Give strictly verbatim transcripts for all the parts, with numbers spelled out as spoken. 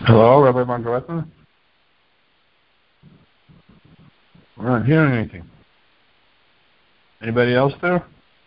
Hello, Rabbi Margareta? We're not hearing anything. Anybody else there?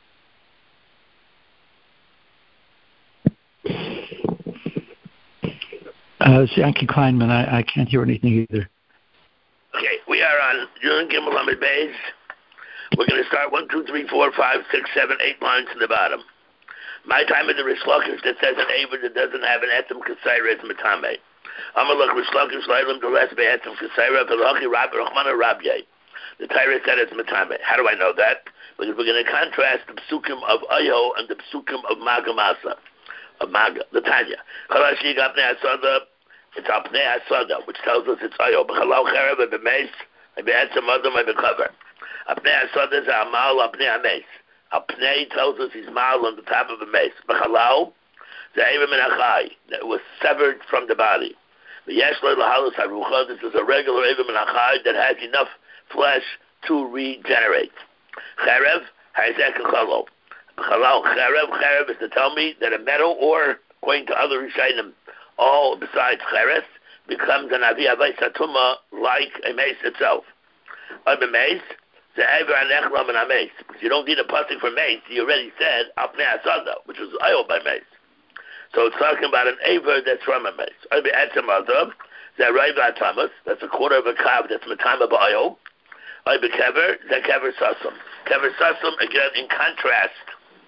Uh, it's Yankee Kleinman. I, I can't hear anything either. Okay, we are on Yun Gimel Lamed Beis. We're going to start one, two, three, four, five, six, seven, eight lines in the bottom. My time of the Rish Lakish that says an Aver that doesn't have an Etzem Kasaira is Matame. Amalek Rish Lakish Leilam the rest by Etzem Kasaira Velaki Rabbi Rachmana Rabbi. The Torah said it's Matame. How do I know that? Because we're going to contrast the psukim of Ayo and the psukim of Magamasa. Of Maga, the Tanya. Chalashi Gapne Asada, it's Apne Asada, which tells us it's Ayo. B'chalau Cherev and B'meis, and B'etzem Adam and B'chaver. Apne Asada is Amal, Apne Ames. Apne tells us he's Mal on the top of the mace. B'chalau, the Eiva Menachai, that was severed from the body. The Yeshloi Lahalas Harucha, this is a regular Eiva Menachai that has enough flesh to regenerate. Cherev, Haizek Chalo. B'chalau, Cherev, Cherev is to tell me that a metal, or, according to other Rishayim, all besides Cheres, becomes an Avi Avay Satuma like a mace itself. Of the mace, the Ever and Echlam and a mace. Because you don't need a pasuk for mace, you already said Apnei Asada, which was oil by mace. So it's talking about an Ever that's from a mace. Of the Etzem Adam, the Raiva Atamas, that's a quarter of a kav that's Matama Ba'oil. Of the Kever, the Kever Sasum. Kever Sasum, again, in contrast,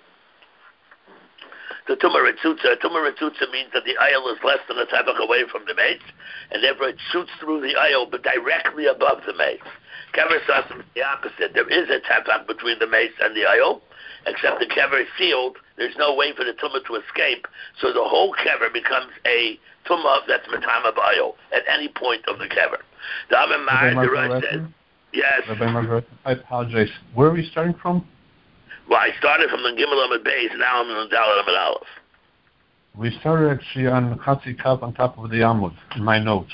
the Tumah Ritzutza. Tumah Ritzutza means that the oil is less than a tabak away from the mace, and therefore it shoots through the oil, but directly above the mace. Kever Sasum is the opposite. There is a tabak between the mace and the oil, except the kever is sealed. There's no way for the tumah to escape, so the whole kever becomes a tumah that's matama b'oil at any point of the kever. The Amemar, the Rosh says, yes. Rabbi Margaret, I apologize. Where are we starting from? Well, I started from the Gimel Amud Beis, now I'm on the Dalet Amud Aleph. We started actually on Chatzi Kav on top of the Amud, in my notes.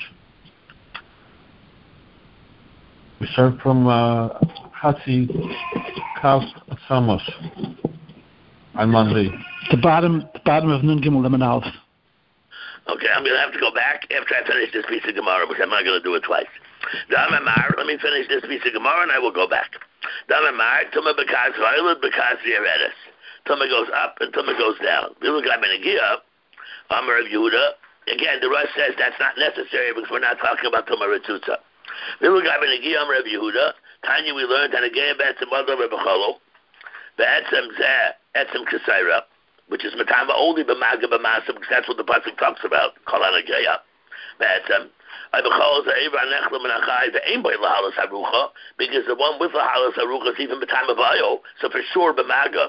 We start from uh, Chatzi Kav Samos on Monday. The bottom, the bottom of Nun Gimel Amud Aleph. Okay, I'm going to have to go back after I finish this piece of Gemara, because I'm not going to do it twice. The Amemar, let me finish this piece of Gemara and I will go back. The Amemar, Tumah Bekas Violet Bekas Yeredes. Tumah goes up and Tumah goes down. Bilugai Benegia, Amar of Yehuda. Again, the Rush says that's not necessary because we're not talking about Tumah Ritzutza. Bilugai Benegia, Amar of Yehuda. Tanya, we learned that again, Be'etzem Mother Rebecholo. Be'etzem Zeh, Etzem Kesaira, which is Matama only B'maga B'masa, because that's what the Pasuk talks about. Kol Anageya. Be'etzem. Because the one with the halas harucha is even b'time of ayo, so for sure b'maga.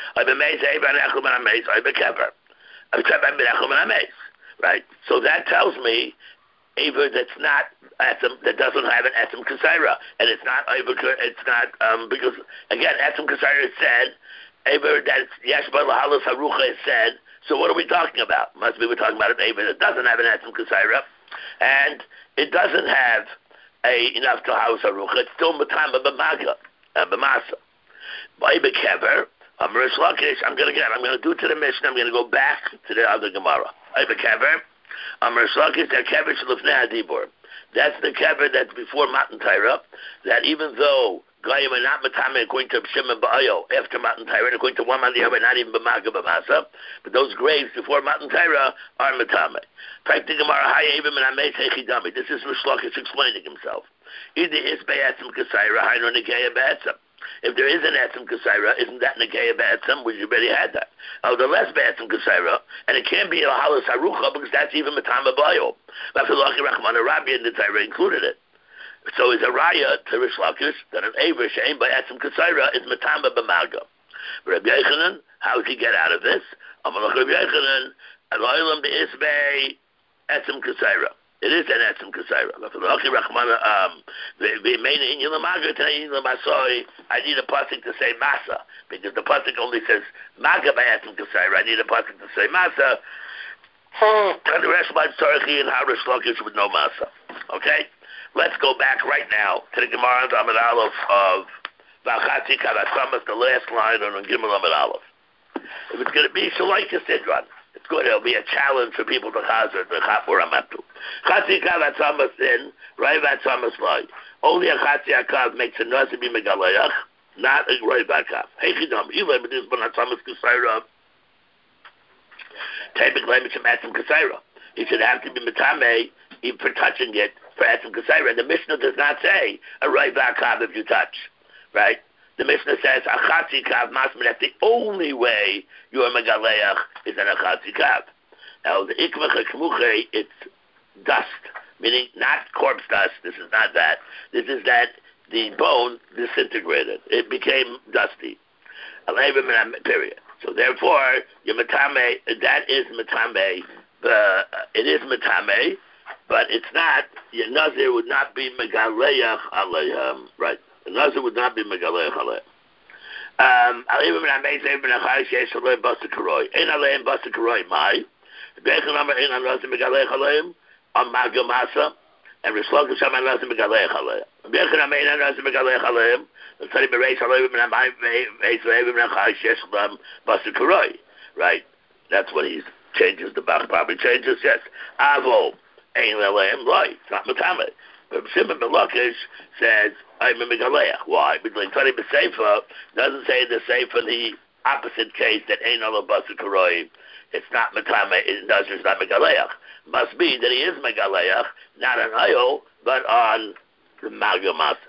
Right? So that tells me Aver that's not etzem, that doesn't have an etzem kasaira, and it's not Aver, it's not um, because again etzem kasaira is said, Aver that's yeshba halas harucha is said. So what are we talking about? Must be we're talking about an Aver that doesn't have an etzem kasaira. And it doesn't have a enough to house harucha. It's still matama b'maga, b'masa. By bekever, I'm Rish Lakish. I'm gonna get. I'm gonna do to the mission. I'm gonna go back to the other Gemara. By bekever, I'm Rish Lakish. That kever shlufnei adibur. That's the kever that's before Matan Torah. That even though Goyim are not matame according to Shimon Ba'ayo after Matan Torah, according to one man the other, not even b'maga b'masa, but those graves before Matan Torah are matame. This is Rish Lakish explaining himself. Either is be'etzem kasaira, hainu negeya be'etzem. If there is an etzem kasaira, isn't that negeya be'etzem? We already had that. Oh, the less be'etzem kasaira, and it can't be a halas harucha because that's even matama b'ayo. V'afilaki rachmana Rabbi and the Torah included it. So is a raya to Rish Lakish that an aver she'ein be'etzem kasaira is matama b'maga. Rabbi Yechanan, how does he get out of this? Amalach Rabbi Yechanan, aloylam be'isbei etzem kasaira. It is an etzem kasaira. Um, I need a pasuk to say masa because the pasuk only says maga by etzem kasaira. I need a pasuk to say masa. And the rest of my tzarchi and how Rish Lakish would know masa. Okay, let's go back right now to the Gemara and Amud Aleph of V'achatzi Karasamas, the last line on Gimel Amud Aleph. If it's going to be Shalaika Sidran, it's good. It'll be a challenge for people to chazer the chap where I'm up to. Chatzi kav atzamas in, Raiv atzamas loy. Only a chatzi kav makes a nose be megalayach, not a Raiv kav. Hey chidam, even with this one atzamas kusayra, typically it's a matzim kusayra. It should have to be metame even for touching it for atzim kusayra. And the Mishnah does not say a Raiv kav if you touch, right? The Mishnah says a chatzi kav masman. That's the only way you are megaleach is an a chatzi kav. Now the ikmach kmuche, it's dust, meaning not corpse dust. This is not that. This is that the bone disintegrated. It became dusty. Period. So therefore, your matame, that is matame. Uh, it is matame, but it's not. Your nazir would not be megaleach alayham. Right. The nazir would not be megaleach alayham. Um, Alivim and Amei Zev ben Achai Shesh Alei Basa Karoi. Ein Aleim Basa Karoi Mai. Bechel Amar Ein Nazir Megalech Aleim on Magil Masa, and Rislok Sham Nazir Megalech Aleim. Bechel Amei Ein Nazir Megalech Aleim. The study Bereish Alivim and Amei Zev ben Achai Shesh Alei Basa Karoi. Right. That's what he changes. The Bach probably changes. Yes. Avo Ein Aleim Loi. It's not Matame. But Shimon ben Lakish says, I'm a Megaleach. Why? Because like Tani B'Seifa doesn't say the Seifa the opposite case that Ein Ala Basa Karoi. It's not Matame, it does, it's not Megaleach. Must be that he is Megaleach, not on Ayo, but on the Magil Masa.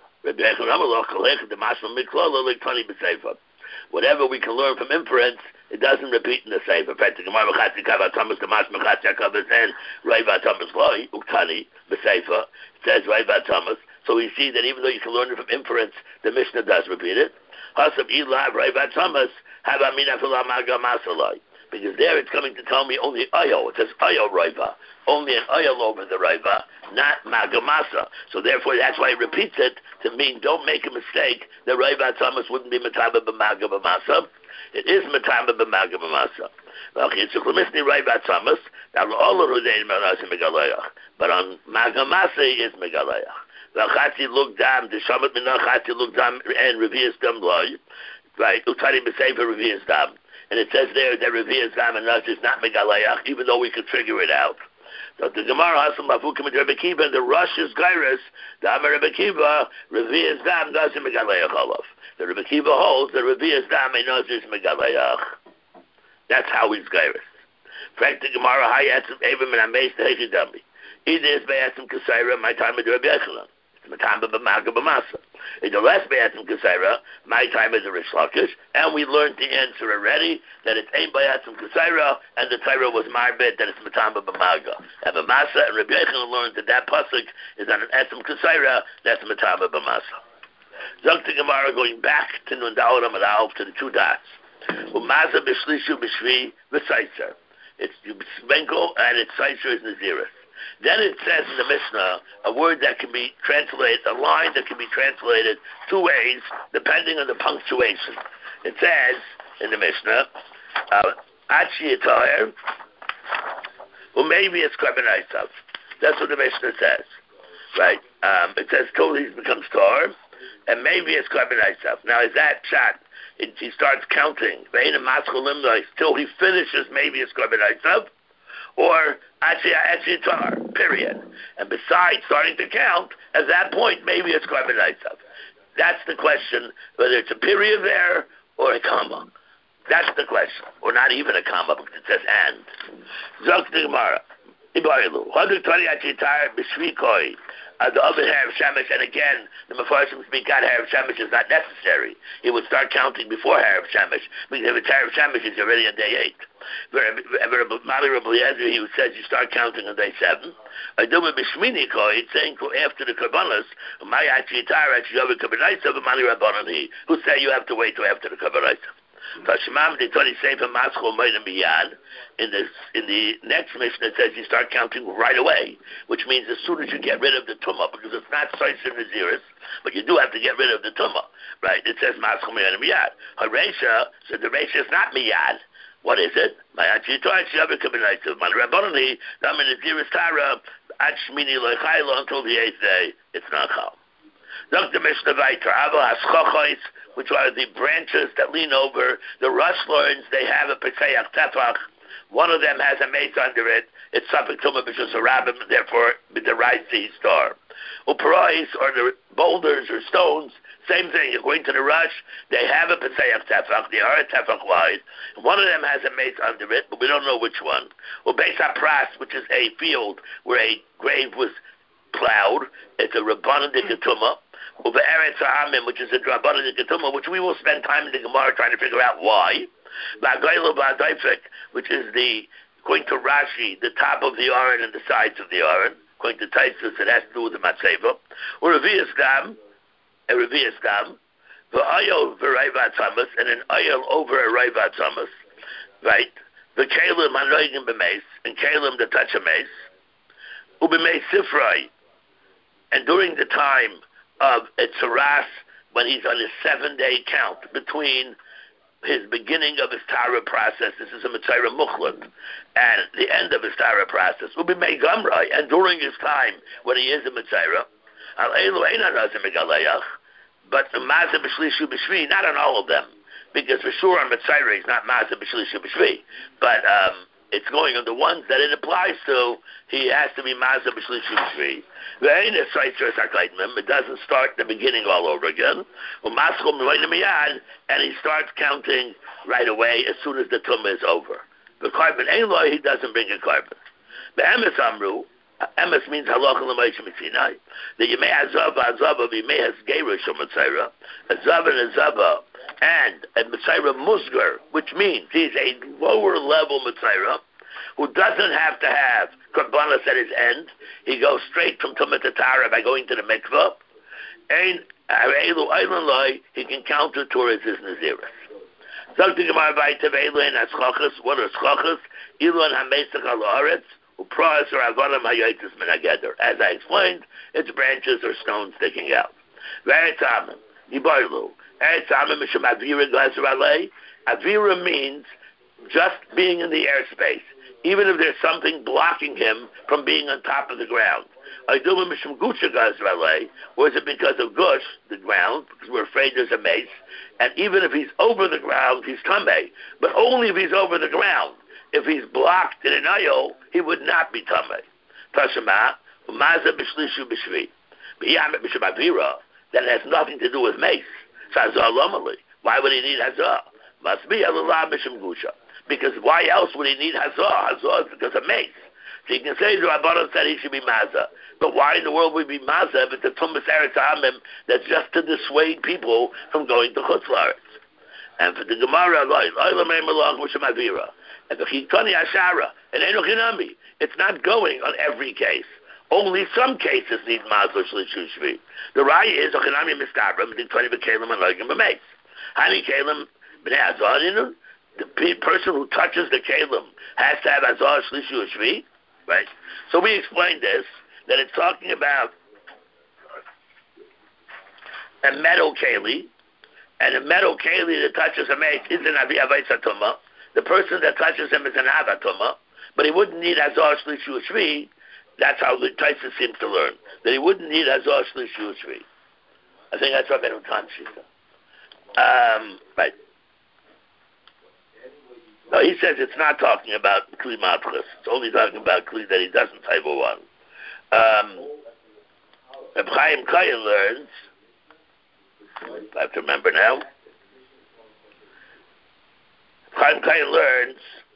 Whatever we can learn from inference, it doesn't repeat in the Seifa. In fact, the Gemara Mechatzi Kav Atamas Damash Mechatzi Kav and Raiv Atamas Loi Uktani B'Seifa says Raiv Atamas. So we see that even though you can learn it from inference, the Mishnah does repeat it. Hasab Ilav Raiv Atamas Have Amina Filah Maga Masalai. Because there it's coming to tell me only Ayo. It says Ayo Raiva. Only an Ayo over the Raiva, not Magamasa. So therefore that's why it repeats it to mean don't make a mistake. The Raiva Thomas wouldn't be Mataba B'Maga B'Masa. It is Mataba B'Maga B'Masa. Okay, it's a Klemisni Raiva Thomas. Now all of Rudain Manasi Megalayach. But on Magamasa is Megalayach. L'chatzi look dam, the Shamat Minachatzi look dam and Revius Dam Loy. Right, Utari B'Sefer Revius Dam. And it says there that Revius Dam and Nas is not Megalayach, even though we could figure it out. So the Gemara Hasam Lafukim and Rebbe Kiva, and the Rosh is Gairis, the Amar Rebbe Kiva, Revius Dam Nas is Megalayach Olav. The Rebbe Kiva holds that Revius Dam and Nas is Megalayach. That's how he's Gairis. Frank the Gemara Hayatzim Avim and Ameis the Hechidami. Either is Bayatzim Kasaira, my time with Rebbe Echelon. It's my time of B'Maga B'Masa. In the last Bayatzim Kasaira, my time is a Rish Lakish, and we learned the answer already, that it's Ein Bayatzim Kasaira, and the Torah was Marbet, that it's Matamba B'Maga. And B'Masa and Rebbe Echelon learned that that pasuk is on an Etzim Kasaira, that's Matamba B'Masa. Zokta Gemara going back to Nundal Ramadal to the two dots. Umaza B'Shlishu B'Shvi V'Saitzer. It's Spenko and its Saitzer is Naziris. Then it says in the Mishnah a word that can be translated, a line that can be translated two ways depending on the punctuation. It says in the Mishnah, Achi Yitayr, Umayvi Eskarbenaisav. That's what the Mishnah says, right? Um, it says till he becomes tar, and maybe Eskarbenaisav. Now is that shot? It, he starts counting till he finishes maybe Eskarbenaisav, or actually tar, period. And besides starting to count, at that point, maybe it's Karbanaisav. That's the question, whether it's a period there or a comma. That's the question. Or not even a comma, because it says and. Zok the Gemara. Ibarilu. Haduk Tari Achitar Bishvikoi. The other Harav Shemesh, and again, the Mefarshim speak out Harav Shemesh is not necessary. He would start counting before Harav Shemesh, because if it's Harav Shemesh, it's already on day eight. Mali Rabbi Eliezer, he says you start counting on day seven. I do with Bishmini Koi, it's saying after the Karbanas, my Achitar, Achiyav Karbanaisav, Mali Rabbanani, who say you have to wait till after the Karbanaisav. Tashimam de Tony Sefer Maschol Moedim Biyad. In the in the next mission it says you start counting right away, which means as soon as you get rid of the tumah, because it's not Saisin Naziris, but you do have to get rid of the tumah, right? It says Maschol Moedim Biyad. Haresha, so the Resha is not Miyad. What is it? My Achitor Achiyav Kabinaisav Man Rabbanani Damin Naziris Tara Achmini Loichayla until the eighth day. It's not Chal. Doctor Mishnah Vayter Avo Haschochois, which are the branches that lean over the rush lorns. They have a Pesayach Tefach, one of them has a mace under it, it's Safek Tumah B'Shus Rabbim, therefore the right to star. Uparais, or the boulders or stones, same thing. According to the Rush, they have a Pesach Tefach, they are a Tefach wide. One of them has a mace under it, but we don't know which one. Or Beis HaPras, which is a field where a grave was plowed, it's a Rabbanan de Ketuma. Or Be'eretz Ha'amim, which is a Rabbanan de Ketuma, which we will spend time in the Gemara trying to figure out why. Ba'Gailu Ba'Daifik, which is the, according to Rashi, the top of the Aron and the sides of the Aron. According to Taisus, it has to do with the Matzeva. Or Revi'as Dam, a Revi'as Dam, V'ayol V'Raivat Tamas, and an ayol over a Raivat Tamas, right? The Kalim Hanoigim B'Meis, and Kalim the touch a mace, U'B'Meis Sifrai, and during the time of Etzaras, when he's on his seven-day count between his beginning of his Tara process, this is a Mitzayra Mukhlat, and the end of his Tara process, will be made Gamrai, and during his time when he is a Mitzayra, Al Eilu Einan Nazim Megalayach, but the Mazah B'Shlishu B'Shvi, not on all of them, because for sure on Mitzayra he's not Mazah B'Shlishu B'Shvi, but um, it's going on the ones that it applies to, he has to be Mazah B'Shlishu B'Shvi. It doesn't start the beginning all over again. And he starts counting right away as soon as the tumah is over. The carbon ain't he doesn't bring a carbon. The emes amru, emes means halacha l'mayshim mitzinai. The yemei azava azava v'yemei hasgeira shel mitzayra, azava and azava, and a mitzayra musgar, which means he's a lower level mitzayra who doesn't have to have karbanos at his end. He goes straight from Tumah to Tara by going to the mikvah. And he can counter towards his naziris. What are schachas? Ilon hamesach al haaretz u'pras or avanim hayotis min hageder. As I explained, it's branches or stones sticking out. Ve'etzamim yibarlu. Etzamim mishum avira glaser alei. Avira means just being in the airspace, even if there's something blocking him from being on top of the ground. Or is it because of gush, the ground, because we're afraid there's a mace, and even if he's over the ground, he's tamei, but only if he's over the ground. If he's blocked in an aisle, he would not be tamei. Tashema, umaza b'shlishu b'shvi. B'yamet b'shem avira, that has nothing to do with mace. Sazah lomali. Why would he need hazah? Must be alalah b'shem gusha. Because why else would he need hazah? Hazah is because of mace. So you can say the Rabbanon said he should be mazah. But why in the world would he be mazah if it's a tumas eretz ha'amim that's just to dissuade people from going to Chutz La'aretz? And for the Gemara, and the Chitoni Ashara, and Enochinami, it's not going on every case. Only some cases need mazah shlishu shvi. The raya is Ochinami mistabram, the Toni b'kelim and loigim b'meis. Hani kelim b'nei azarinu. The person who touches the kelim has to have azar shlishu shvi. Right? So we explained this, that it's talking about a metal keli, and a metal keli that touches a mace is an avi avayis tumah. The person that touches him is an avatuma, but he wouldn't need azar shlishu shvi. That's how the Taisa seems to learn, that he wouldn't need azar shlishu shvi. I think that's Rabbeinu Tam Shita. Um, right. No, he says it's not talking about Kli Matchus. It's only talking about Kli that he doesn't type of one. Um, Reb Chaim Kayan learns, I have to remember now, Reb Chaim Kayan learns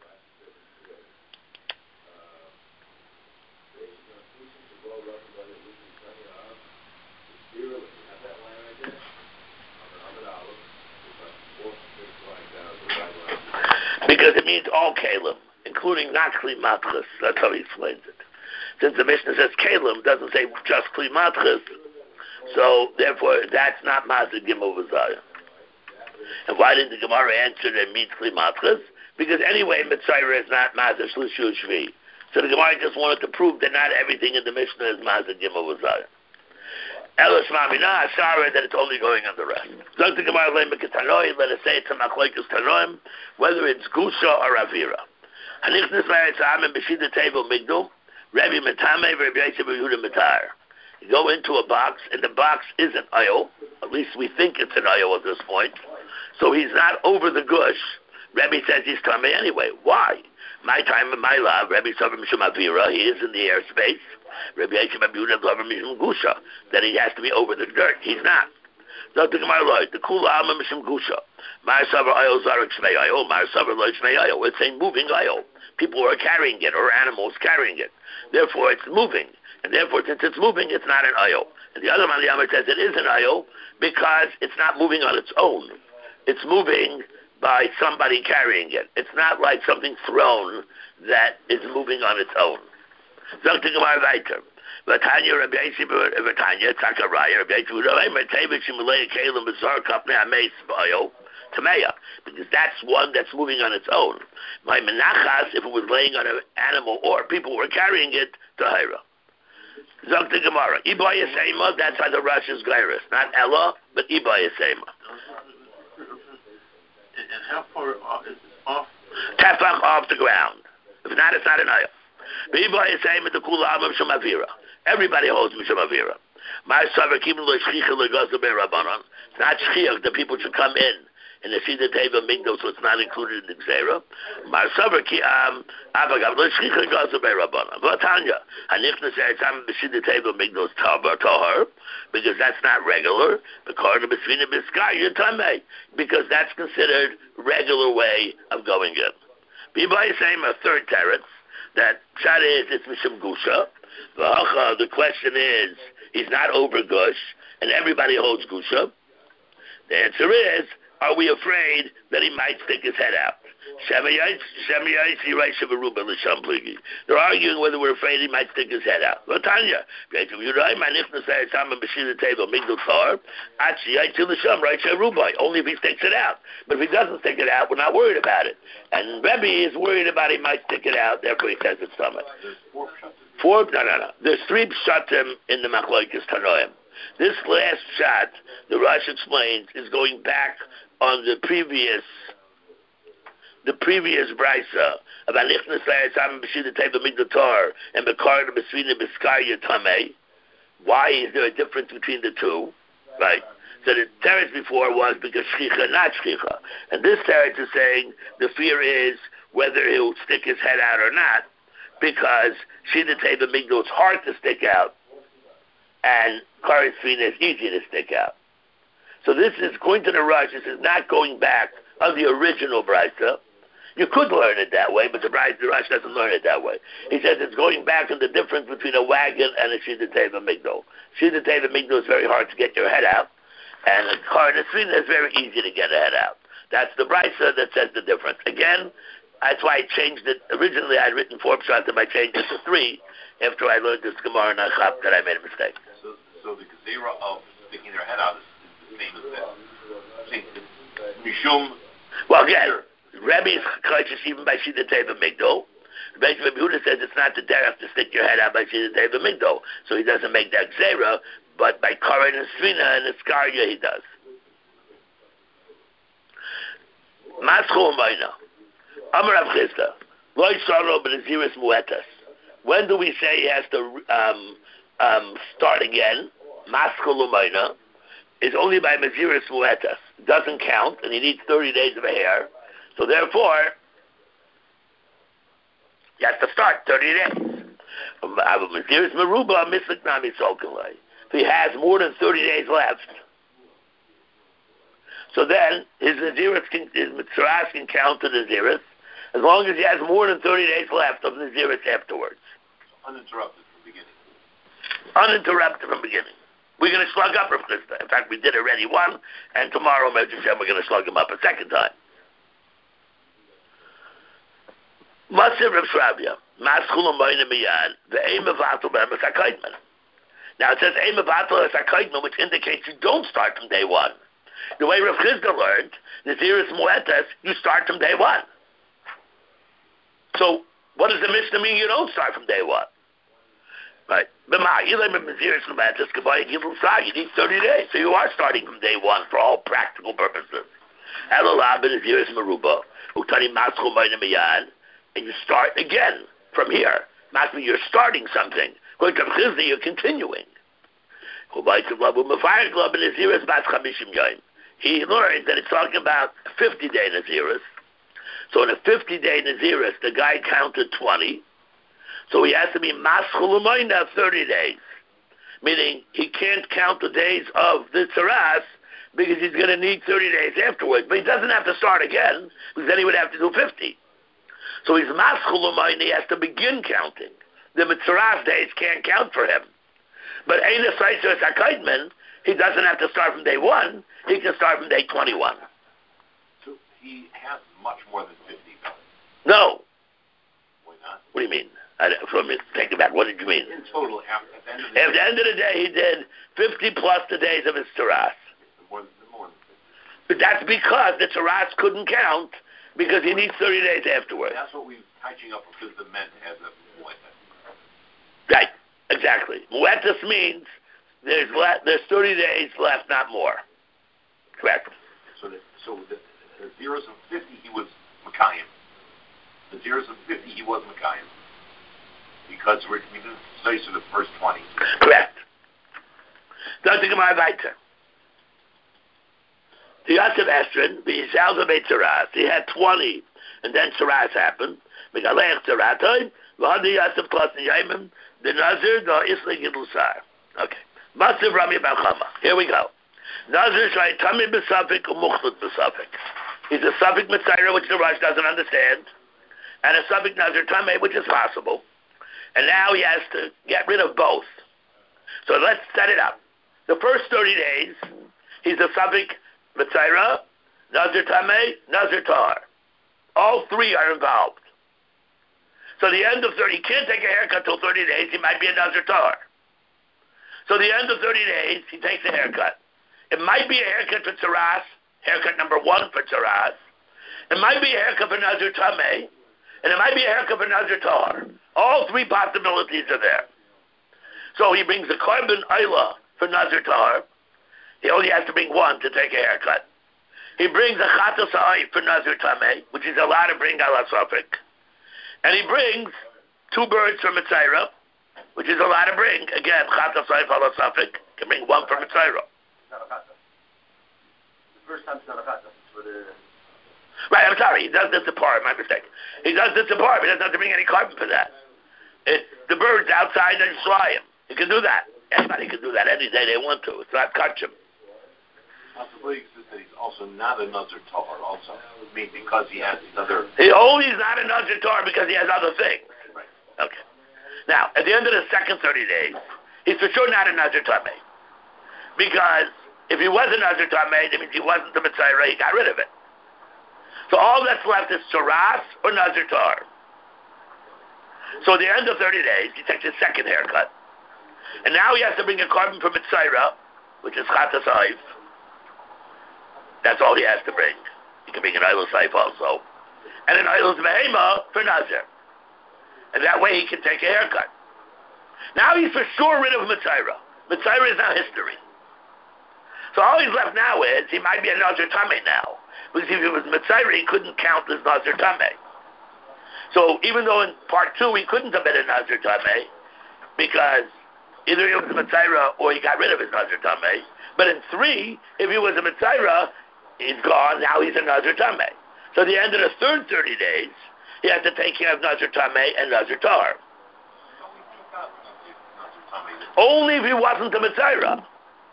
because it means all kalim, including not kli matchus. That's how he explains it. Since the Mishnah says kalim, doesn't say just kli matchus, so therefore that's not mazid gimel v'zayim. And why didn't the Gemara answer that it means kli matchus? Because anyway, mitzayra is not mazid shlishu shvi. So the Gemara just wanted to prove that not everything in the Mishnah is mazid gimel v'zayim. Elos Mamina Asara, that it's only going on the rest. Let us say it's a Machlokes Tanoim, whether it's Gusha or Avira. Hanichnis Meretz Ha'amim B'shida Table Migdal, Rebbe Metame, Rebbe Yosef Yehuda Matar. You go into a box, and the box is an oil. At least we think it's an oil at this point. So he's not over the gush, Rebbe says he's tummy anyway. Why? My time and my love, Rebbe Sover Mishum Avira, he is in the airspace. Rebbe Yeshim Abiudah Glover Mishum Gusha, that he has to be over the dirt. He's not. Doctor Gemara Lloyd, the Kula Alma Mishum Gusha. Mar Savar Ayol Zarek Shmei Ayol, Mar Savar Lloyd Shmei Ayol. It's a moving Ayol. People are carrying it, or animals carrying it. Therefore, it's moving. And therefore, since it's moving, it's not an Ayol. And the other man, the Amar says it is an Ayol because it's not moving on its own. It's moving by somebody carrying it. It's not like something thrown that is moving on its own. Sagt die Gemara weiter. Vatanya Rabbi Yossi Vatanya Takaraya Rabbi Yossi Rabbi Matevich Malay Kalim Bazar Kapne Ameis Bayo Tameya, because that's one that's moving on its own. My Menachas, if it was laying on an animal or people were carrying it, Tahira. Sagt die Gemara. Ibaya Sema, that's how the Rush is Gairis. Not Ella, but Ibaya Sema. And how far off is it off? Tefach off the ground. If not, it's not an ayah. Everybody holds Mishum Avira. It's not shchiach that people should come in in the Sida Teva Migdal, so it's not included in the Gzera. Because that's not regular. Because that's considered regular way of going in. People are saying a third teretz that Pshat is it's Mishum Gusha. The question is, he's not over Gush, and everybody holds Gusha. The answer is, are we afraid that he might stick his head out? They're arguing whether we're afraid he might stick his head out. Only if he sticks it out. But if he doesn't stick it out, we're not worried about it. And Rebbe is worried about he might stick it out, therefore he says it's stomach. Four, no, no, no. There's three pshatim in the Machlokes Tanoim. This last shot, the Rosh explains, is going back on the previous the previous brisa about Nichnas Sam B'Shida Teva Migdatar and Bekar B'Svina B'Skarya Tamei. Why is there a difference between the two? Right. So the teretz before was because shchicha, not shchicha, and this teretz is saying the fear is whether he'll stick his head out or not, because Shida Teva Migdal is hard to stick out, and Kar Svina is easy to stick out. So this is going to the Rosh. This is not going back on the original brisa. You could learn it that way, but the Rosh, the Rosh doesn't learn it that way. He says it's going back on the difference between a wagon and a Shida Teva Migdal. Shida Teva Migdal is very hard to get your head out, and a Kar Svina is very easy to get a head out. That's the brisa that says the difference. Again, that's why I changed it. Originally, I had written four pshat, and I changed it to three after I learned this Gemara Nachap that I made a mistake. So, so the gezerah of sticking their head out is the same as that. Mishum. Well, again, Rebbe is conscious even by Shida Teva Migdal. Rebbe Yehuda says it's not the derech to stick your head out by Shida Teva Migdal, so he doesn't make that gezerah, but by Koren and Srina and Iskarya he does. Maschol Mayna. Amar Rav Chisda. Loy Saro B'Naziris Muetas. When do we say he has to um, um, start again? Maschol Mayna is only by Naziris Muetas. It doesn't count, and he needs thirty days of a hair. So therefore, he has to start thirty days. If he has more than thirty days left, so then his Naziris can, his Mitzaras can count to Naziris, as long as he has more than thirty days left of Naziris afterwards. Uninterrupted from beginning. Uninterrupted from beginning. We're going to slug up Rav Chisda. In fact, we did already one, and tomorrow, Meir Hashem, we're going to slug him up a second time. Masir Rav Shravya, Maschul Amayna Miyad, the aim of Atul Be'emes HaKaidman. Now it says aim of Atul HaKaidman, which indicates you don't start from day one. The way Rav Chisda learned, Naziris Muetas, you start from day one. So, what does the Mishnah mean you don't start from day one? Right. You need thirty days, so you are starting from day one for all practical purposes. And you start again from here. Not when you're starting something. Going to Chizdi, you're continuing. He learned that it's talking about fifty day Naziris. So in a fifty-day Naziris, the guy counted twenty. So he has to be Maschulumayna thirty days. Meaning he can't count the days of the Tzaras because he's going to need thirty days afterwards. But he doesn't have to start again because then he would have to do fifty. So he's Maschulumayna, he has to begin counting. The Tzaras days can't count for him. But Eina Saisar Sakaidman, he doesn't have to start from day one. He can start from day twenty-one. So he has much more than fifty, though. No. Why not? What do you mean? I, from it, take it back. What did you mean? In total, after, at the end of the At day, the end of the day, he did fifty plus the days of his Taras. more, than- more than fifty. But that's because the Taras couldn't count because he needs thirty days afterwards. That's what we're touching up because the men has a mu'etas. Right. Exactly. Muetas means there's le- there's thirty days left, not more. Correct. So the, so the, the zeros of fifty, he was Makayim. The zeros of fifty, he was Makayim. Because we're, we didn't say for the first twenty. Correct. Don't think of my weiter. The Yosef Estrin, the Yisrael of Tzaras, he had twenty, and then Tzaras happened. Megalech Tzaratoy, V'hadi Yosef Klosen Yaimim, the Nazir, the Isla Gilusar. Okay. Matziv Rami Bar Chama. Here we go. Nazir Shai Tami B'Safik, Umuchlut B'Safik. He's a Safik Mitzayra, which the Rosh doesn't understand, and a Safik Nazir Tameh, which is possible. And now he has to get rid of both. So let's set it up. The first thirty days, he's a Safik Mitzayra, Nazir Tameh, Nazir Tar. All three are involved. So the end of thirty, he can't take a haircut till thirty days, he might be a Nazir Tar. So the end of thirty days, he takes a haircut. It might be a haircut for Tzaras, haircut number one for Tzaras. It might be a haircut for Nazir Tameh, and it might be a haircut for Nazir Tar. All three possibilities are there. So he brings a carbon Ayla for Nazir Tar. He only has to bring one to take a haircut. He brings a Chatas Ha'ai for Nazir Tameh, which is allowed to bring Ala Safik. And he brings two birds for Mitzayra, which is allowed to bring, again, Chatas Ha'ai for Ala Safik, can bring one for Mitzayra. The first time it's not a chata. It's for the... Right, I'm sorry, he does this apart, my mistake. He does this apart, but he doesn't have to bring any carbon for that. It, the bird's outside and fly him. He can do that. Anybody can do that any day they want to. It's not kachim. Possibly exists that he's also not a Nazir Tahar also. I mean, because he has these other... He only is not a Nazir Tar because he has other things. Right. Okay. Now, at the end of the second thirty days, he's for sure not a Nazir Tameh. Because if he was a Nazir Tameh, that means he wasn't the Mitzayra, he got rid of it. So all that's left is Tzaras or Nazir Tar. So at the end of thirty days, he takes his second haircut. And now he has to bring a carbon from Mitzayra, which is Chatas Ha'ai. That's all he has to bring. He can bring an Eilos Saif also. And an Eilos Behema for Nazir. And that way he can take a haircut. Now he's for sure rid of Mitzayra. Mitzayra is now history. So all he's left now is, he might be a Nazir Tameh now. Because if he was Mitzayra, he couldn't count as Nazir Tameh. So even though in part two he couldn't have been a Nazir Tameh, because either he was a Mitzayra or he got rid of his Nazir Tameh. But in three, if he was a Mitzayra, he's gone, now he's a Nazir Tameh. So at the end of the third thirty days, he has to take care of Nazir Tameh and Nazir Tar. Only if he wasn't a Mitzayra.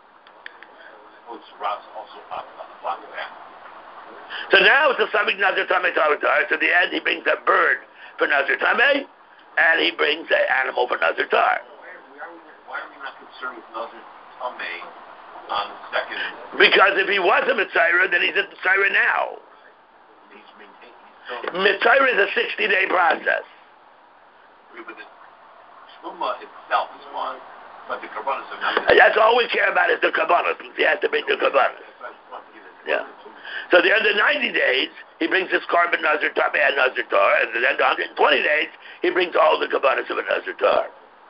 So now it's a Samik Nazir Tameh Tar. So at the end, he brings a bird for Nazir Tameh, and he brings an animal for Nazir Tar. Why are we not concerned with Nazir Tameh on the second? Because if he was a Mitzayra, then he's a Mitzayra now. He's maintained. Mitzayra is a sixty-day process. But the Shmuma itself is one, but the Karbanos are not. That's all we care about is the Karbanos. He has to bring the Karbanos. Yeah. So at the end of ninety days, he brings his carbon Nazir Tameh and Nazir Tar, and at the end of one hundred twenty days, he brings all the Karbanos of a Nazir Tar.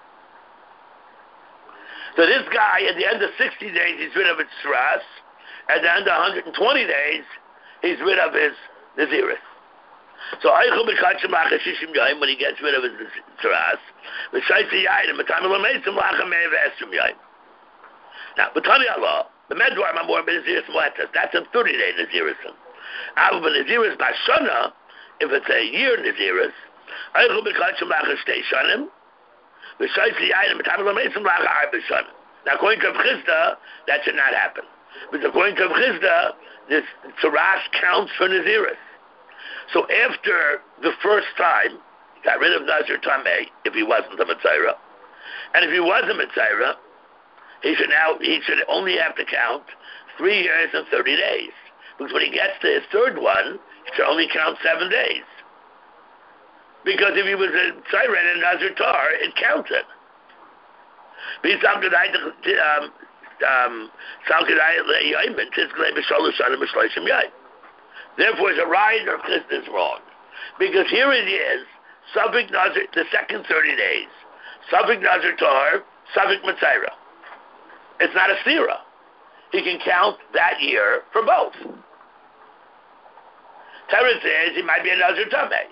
So this guy, at the end of sixty days, he's rid of his Tzaras. At the end of one hundred twenty days, he's rid of his Naziris. So Eichel B'Kachim Lacha Shishim Yayim, when he gets rid of his Tzaras, V'Shaitzi Yayim, V'Tam L'Meitzim Lacha Mei V'Esrim Yayim. Now, B'Tani Allah, the Medvar Mamor B'Naziris Moetas, that's a thirty-day Naziris. Av B'Naziris B'Shana, if it's a year Naziris, Eichel B'Kachim Lacha Shtei Shanim, B'Shayz L'Yayim B'Tam L'Meisim Lacha Arba Shanim. Now, according to Chisda, that should not happen. But according to Chisda, this Tzaras counts for Naziris. So after the first time, he got rid of Nazir Tameh if he wasn't a Mitzayra. And if he was a Mitzayra, he should now he should only have to count three years and thirty days. Because when he gets to his third one, he should only count seven days. Because if he was a Mitzayra and a Nazir Tar, it counted. Therefore, the rider of Chisda is wrong. Because here it is, Suffolk Nazir, the second thirty days. Suffolk Nazir Tar, Suffolk Mitzayra. It's not a Sira. He can count that year for both. Torah says he might be a Nazir Tameh.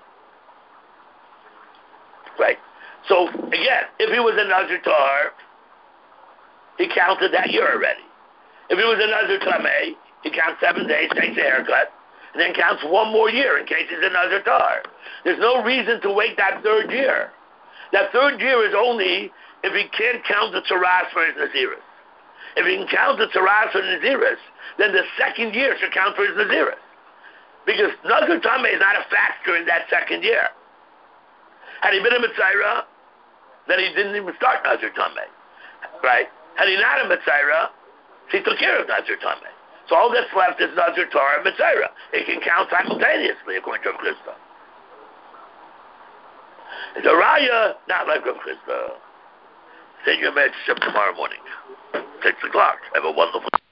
Right. So, again, if he was a Nazir Tar, he counted that year already. If he was a Nazir Tameh, he counts seven days, takes a haircut, and then counts one more year in case he's a Nazir Tar. There's no reason to wait that third year. That third year is only if he can't count the Tzaras for his Naziris. If he can count the Tzaras for the Naziris, then the second year should count for his Naziris. Because Nazir Tameh is not a factor in that second year. Had he been a Mitzayra, then he didn't even start Nazir Tameh. Right? Had he not a Mitzayra, he took care of Nazir Tameh. So all that's left is Nazir Torah and Mitzayra. It can count simultaneously, according to Rav Chisda. It's a raya, not like Rav Chisda. Send your message up tomorrow morning. Six o'clock. Have a wonderful